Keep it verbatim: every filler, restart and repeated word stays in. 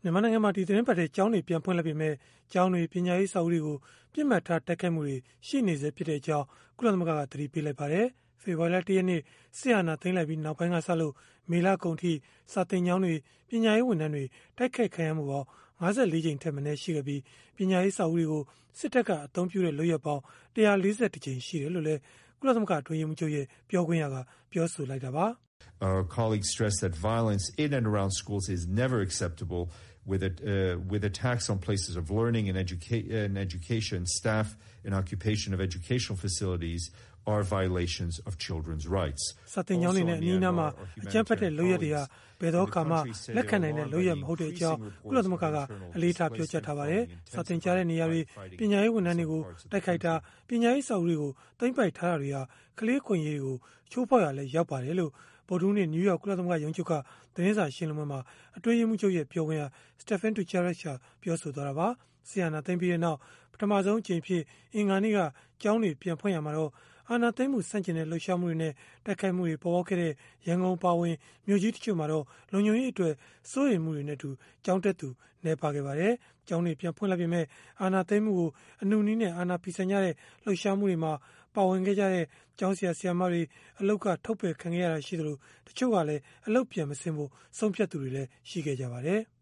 မြန်မာနိုင်ငံမှာဒီသတင်းပတ်ထဲကျောင်းတွေပြန်ဖွင့်လိုက်ပေမဲ့ကျောင်းတွေပညာရေးစာအုပ်တွေကိုပြစ်မှတ်ထားတိုက်ခိုက်မှုတွေရှိနေစေဖြစ်တဲ့အကြောင်းကုလသမဂ္ဂကသတိပေးလိုက်ပါတယ်။ဖေဖော်ဝါရီလတရက်နေ့စစ်အာဏာသိမ်းလိုက်ပြီးနောက်ပိုင်းကစလို့မေလကုန်ထိစာသင်ကျောင်းတွေပညာရေးဝန်ထမ်းတွေတိုက်ခိုက်ခံရမှုပေါင်း၅၄ကြိမ်ထက်မနည်းရှိခဲ့ပြီးပညာရေးစာအုပ်တွေကိုစစ်တပ်ကအသုံးပြုတဲ့လုပ်ရပ်ပေါင်း၁၄၁ကြိမ်ရှိတယ်လို့လည်းကုလသမဂ္ဂအတွင်းရေးမှူးချုပ်ရဲ့ပြောခွင့်ရကပြောဆိုလိုက်တာပါ။ Our colleagues stress that violence in and around schools is never acceptable with it, uh, with attacks on places of learning and, educa- and education, staff and occupation of educational facilities are violations of children's rights. စာသင်ကျောင်းတွေနဲ့အနီးအနားမှာအကြမ်းဖက်တဲ့လုပ်ရက်တွေဟာဘယ်တော့မှလက်ခံနိုင်တဲ့လုပ်ရက်မဟုတ်တဲ့အကြောင်းကုလသမဂ္ဂကအလေးထားပြောကြားထားပါတယ်။စာသင်ကြားတဲ့နေရာတွေပညာရေးဝန်ထမ်းတွေကိုတိုက်ခိုက်တာပညာရေးစာအုပ်တွေကိုသိမ်းပိုက်ထားတာတွေဟာကလေးခွင့်ရေးတွေကိုချိုးဖောက်ရလဲရောက်ပါတယ်လို့ဗုဒ္ဓဟူးနေ့နယူးယောက်ကုလသမဂ္ဂရုံးချုပ်ကသတင်းစာရှင်းလင်းပွဲမှာအတွင်းရေးမှူးချုပ်ရဲ့ပြောခွင့်ရ Stephen Dujarric ပြောဆိုသွားတာပါ။ဆီယနာသိမ်းပြီးတဲ့နောက်ပထမဆုံးအကြိမ်ဖြစ်အင်္ဂါနေ့ကကျောင်းတွေပြန်ဖွင့်ရမှာတော့အာဏာသိမ်းမှုစန့်ကျင်တဲ့လှုပ်ရှားမှုတွေနဲ့တိုက်ခိုက်မှုတွေပေါ်ပေါက်ခဲ့တဲ့ရန်ကုန်ပါဝင်မြို့ကြီးတချို့မှာတော့လုံခြုံရေးအတွက်စိုးရိမ်မှုတွေနဲ့အတူကျောင်းတက်သူနေပါခဲ့ပါတယ်။ကျောင်းတွေပြန်ဖွင့်လိုက်ပေမဲ့အာဏာသိမ်းမှုကိုအနုနည်းနဲ့အာဏာဖီဆန်ကြတဲ့လှုပ်ရှားမှုတွေမှာပါဝင်ခဲ့ကြတဲ့ကျောင်းဆရာဆရာမတွေအလုတ်ကထုတ်ပယ်ခံခဲ့ရတာရှိသလိုတချို့ကလည်းအလုတ်ပြန်မဆင်းဖို့ဆုံးဖြတ်သူတွေလည်းရှိခဲ့ကြပါတယ်။